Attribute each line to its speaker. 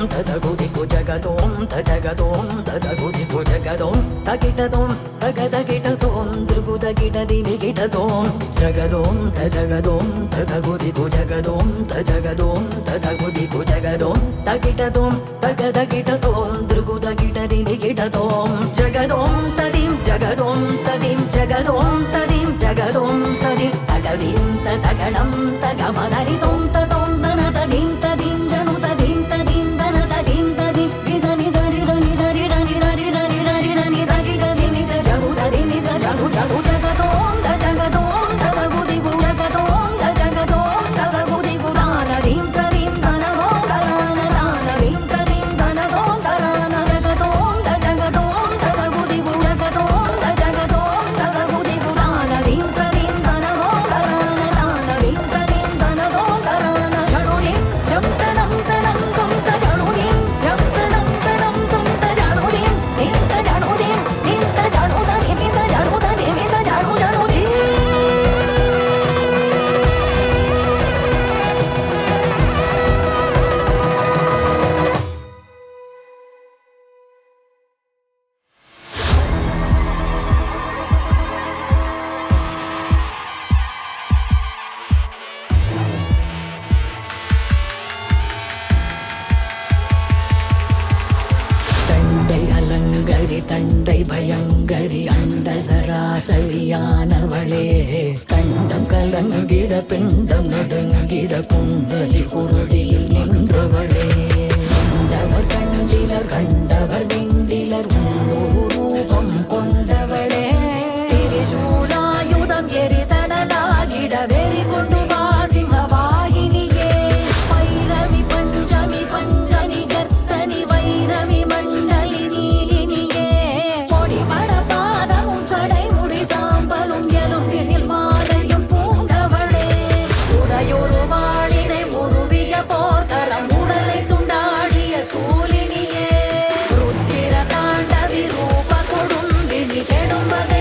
Speaker 1: ததகுதிகு ஜகதோம் தஜகதோம் ததகுதிகு ஜகதோம் தகிடதோம் தகதகிடதோம் திருகுதகிடதி விகிடதோம் ஜகதோம் தஜகதோம் ததகுதிகு ஜகதோம் தஜகதோம் ததகுதிகு ஜகதோம் தகிடதோம் தகதகிடதோம் திருகுதகிடதி விகிடதோம் ஜகதோம் ததிம் ஜகதோம் ததிம் ஜகதோம் ததிம் ஜகதோம் ததிம் தகதிம் ததகணம் தகமதரிதோம் ததோம் தனததிம் ததிம் ஜனு ததிம் ததிம் தனததிம் ததிம் விசனி சரி சனி சரி சனி சரி சனி சரி சனி தகிடதிமி தஜகு ததிமி தஜகு ஜகு ஜகதோம் தஜகதோம் ததகுதிகு ஜகதோம் தஜகதோம் ததகுதிகு தானதிம் ததிம் தனதோம் தரான தானதிம் ததிம் தனதோம் தரான ஜகதோம் தஜகதோம் ததகுதிகு ஜகதோம் தஜகதோம் ததகுதிகு தானதிம் ததிம் தனதோம் தரான தானதிம் ததிம் தனதோம் தரான ஜடுதிம் ஜம் தனம் தனம் தும் தஜடுதிம் ஜம் தனம் தனம் தும் தஜடுதிம் திம் தஜடுதிம் திம் தஜடுதிம் திம் தஜடுதிம் திம் தஜடுதிம் தண்டை அலங்கரி தண்டை பயங்கரி அண்ட சராசரியானவளே கண்டம் கலங்கிட பிண்டம் நடுங்கிட குண்டலி குருதியில் நின்றவளே கண்டவர் கண்டிலர் கண்டவர் விண்டிலர் ரூபம் கொண்டவளே திரிசூலாயுதம் எரிதடலாகிட வெறி கொண்டு வாசிமவாயினியே பைரவி பஞ்சமி பஞ்சனி கர்த்தனி வைரவி மண்டலி நீலினியே பொடிபட பாதமும் சடை முடி சாம்பலும் எலும்பினில் மாலையும் பூண்டவளே உடையொரு வாழினை உருவிய போர்த்தரம் உடலை துண்டாடிய சூலினியே ருத்திர தாண்டவி ரூப கொடும்பினி கெடும்பக